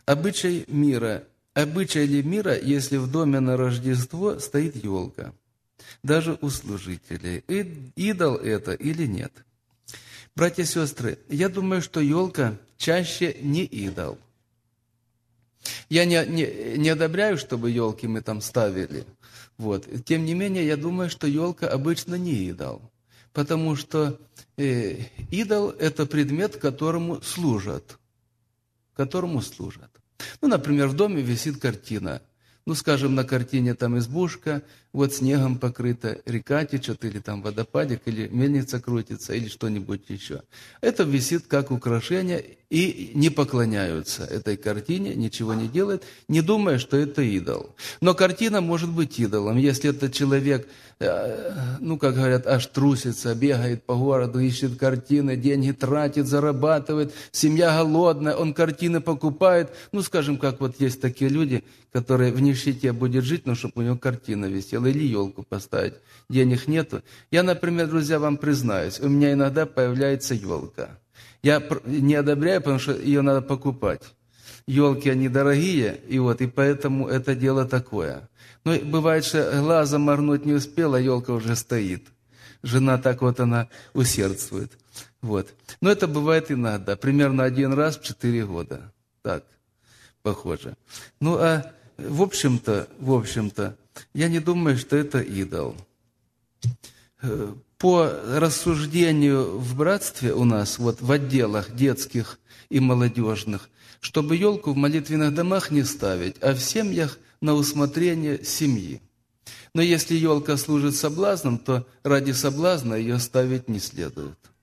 Обычай ли мира, если в доме на Рождество стоит елка, даже у служителей? Идол это или нет? Братья и сестры, я думаю, что елка чаще не идол. Я не одобряю, чтобы елки мы там ставили. Вот. Тем не менее, я думаю, что елка обычно не идол. Потому что идол – это предмет, которому служат. Ну, например, в доме висит картина. Ну, скажем, на картине там избушка, вот снегом покрыта, река течет, или там водопадик, или мельница крутится, или что-нибудь еще. Это висит как украшение, и не поклоняются этой картине, ничего не делают, не думая, что это идол. Но картина может быть идолом, если этот человек, ну, как говорят, аж трусится, бегает по городу, ищет картины, деньги тратит, зарабатывает, семья голодная, он картины покупает. Ну, скажем, как вот есть такие люди, которые в нищете будет жить, но чтобы у него картина висела, или елку поставить. Денег нету. Я, например, друзья, вам признаюсь, у меня иногда появляется елка. Я не одобряю, потому что ее надо покупать. Елки, они дорогие, и поэтому это дело такое. Но бывает, что глазом моргнуть не успела, елка уже стоит. Жена так вот она усердствует. Вот. Но это бывает иногда, примерно 1 раз в 4 года. Так, похоже. Ну, а в общем-то, я не думаю, что это идол. По рассуждению в братстве у нас, вот в отделах детских и молодежных, чтобы елку в молитвенных домах не ставить, а в семьях на усмотрение семьи. Но если елка служит соблазном, то ради соблазна ее ставить не следует.